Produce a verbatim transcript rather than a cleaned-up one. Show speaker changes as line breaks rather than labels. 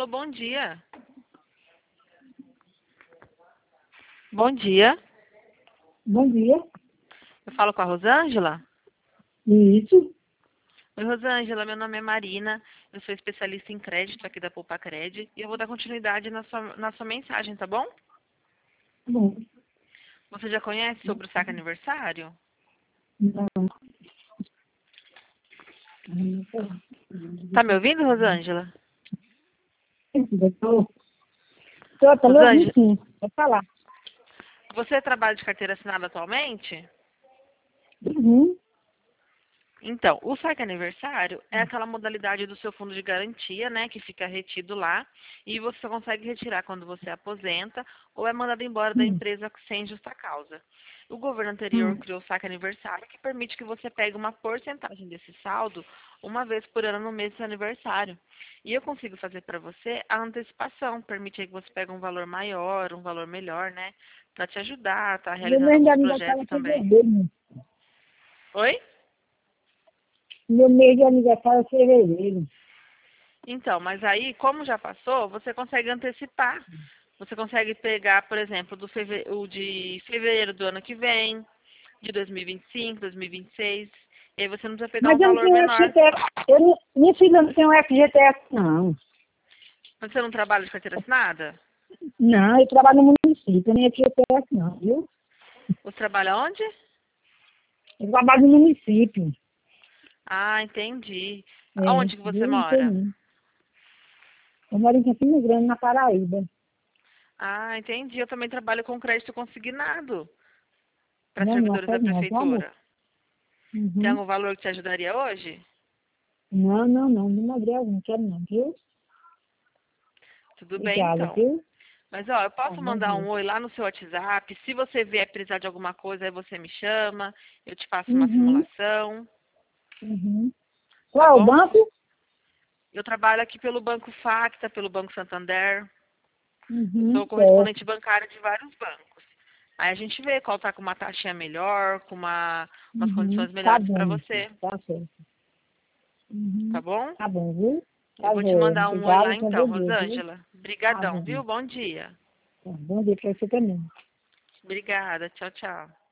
Alô, bom dia. Bom dia.
Bom dia.
Eu falo com a Rosângela?
Isso.
Oi, Rosângela, meu nome é Marina, eu sou especialista em crédito aqui da Poupa Cred e eu vou dar continuidade na sua, na sua mensagem, tá bom?
Bom,
Você já conhece sobre o saque aniversário?
não.
Tá me ouvindo, Rosângela?
Estou estou me ouvindo
Rosângela,
sim. Pode falar.
você trabalha de carteira assinada atualmente?
Uhum.
Então, o saque aniversário é aquela modalidade do seu fundo de garantia, né, que fica retido lá, e você consegue retirar quando você aposenta ou é mandado embora da
Hum.
empresa sem justa causa. O governo anterior
Hum.
criou o saque aniversário, que permite que você pegue uma porcentagem desse saldo uma vez por ano no mês do seu aniversário. E eu consigo fazer para você a antecipação, permite aí que você pegue um valor maior, um valor melhor, né, para te ajudar, tá
Meu
realizando
mês de
alguns
aniversário
projetos
é
também.
fevereiro.
Oi?
Meu mês de aniversário é fevereiro.
Então, mas aí, como já passou, você consegue antecipar. Você consegue pegar, por exemplo, do feve- o de fevereiro do ano que vem, de dois mil e vinte e cinco, dois mil e vinte e seis. E aí você não precisa pegar
Mas
um
eu não
valor
tenho
menor.
F G T S. Eu não, minha filha não tem um F G T S, não.
Mas você não trabalha de carteira assinada?
Não, eu trabalho no município, nem F G T S, não, viu?
Você trabalha onde?
Eu trabalho no município.
Ah, entendi.
É,
Aonde que você
viu? Não tem
mora?
não. Eu moro em Campina Grande, na Paraíba.
Ah, entendi. Eu também trabalho com crédito consignado para
Não, não
servidores da
quero não, tá, amor?
prefeitura. Tem
Uhum.
algum valor que te ajudaria hoje?
Não, não, não, não Gabriel, não quero não, viu?
Tudo bem,
Obrigada,
então.
viu?
Mas, ó, eu
Tá,
posso
bom
mandar
dia.
um oi lá no seu WhatsApp. Se você vier precisar de alguma coisa, aí você me chama. Eu te faço uma
Uhum,
simulação,
uhum.
tá
Qual é o
bom?
banco?
Eu trabalho aqui pelo Banco Facta, pelo Banco Santander. Eu
Uhum,
sou
certo.
correspondente bancária de vários bancos. Aí a gente vê qual tá com uma taxinha melhor, com uma, umas
Uhum,
condições
tá
melhores para
bom,
você,
tá certo.
tá
Uhum,
bom?
tá bom, viu?
Eu
Tá
vou te
joia.
mandar um oi lá
Obrigada, com
então,
Deus, viu?
Rosângela.
Tá
Brigadão,
bom.
viu? Bom dia.
Tá, bom dia pra você também.
Obrigada. Tchau, tchau.